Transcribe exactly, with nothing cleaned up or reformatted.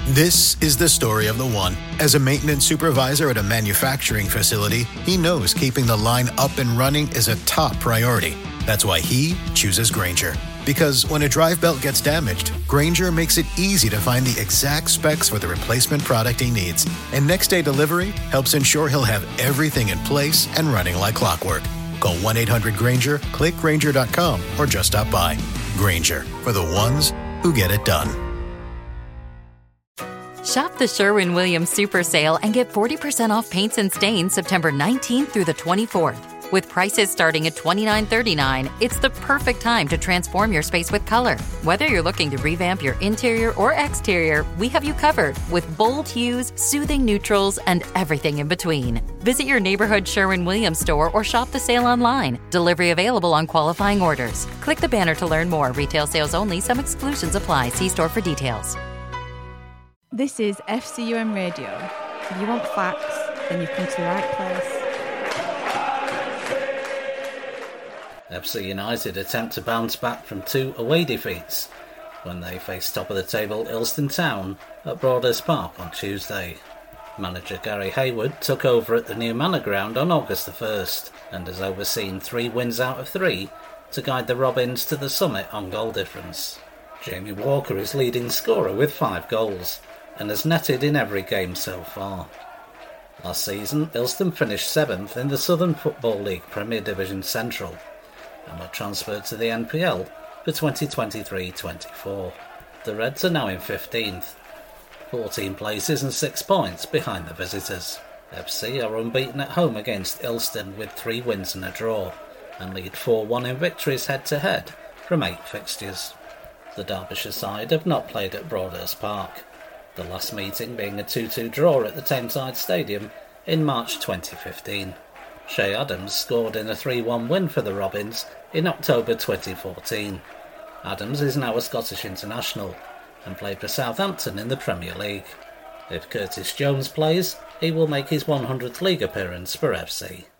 This is the story of the one. As a maintenance supervisor at a manufacturing facility, he knows keeping the line up and running is a top priority. That's why he chooses Grainger. Because when a drive belt gets damaged, Grainger makes it easy to find the exact specs for the replacement product he needs. And next day delivery helps ensure he'll have everything in place and running like clockwork. Call one eight hundred Grainger, click Grainger dot com, or just stop by. Grainger, for the ones who get it done. Shop the Sherwin-Williams Super Sale and get forty percent off paints and stains September nineteenth through the twenty-fourth. With prices starting at twenty-nine thirty-nine, it's the perfect time to transform your space with color. Whether you're looking to revamp your interior or exterior, we have you covered with bold hues, soothing neutrals, and everything in between. Visit your neighborhood Sherwin-Williams store or shop the sale online. Delivery available on qualifying orders. Click the banner to learn more. Retail sales only. Some exclusions apply. See store for details. This is F C U M Radio. If you want facts, then you've come to the right place. F C United attempt to bounce back from two away defeats when they face top-of-the-table Ilston Town at Broadhurst Park on Tuesday. Manager Gary Hayward took over at the new Manor Ground on August the first and has overseen three wins out of three to guide the Robins to the summit on goal difference. Jamie Walker is leading scorer with five goals and has netted in every game so far. Last season, Ilston finished seventh in the Southern Football League Premier Division Central and were transferred to the N P L for twenty twenty-three twenty-four. The Reds are now in fifteenth, fourteen places and six points behind the visitors. F C are unbeaten at home against Ilston with three wins and a draw, and lead four one in victories head-to-head from eight fixtures. The Derbyshire side have not played at Broadhurst Park, the last meeting being a two two draw at the Tameside Stadium in March twenty fifteen. Shay Adams scored in a three one win for the Robins in October twenty fourteen. Adams is now a Scottish international and played for Southampton in the Premier League. If Curtis Jones plays, he will make his one hundredth league appearance for F C.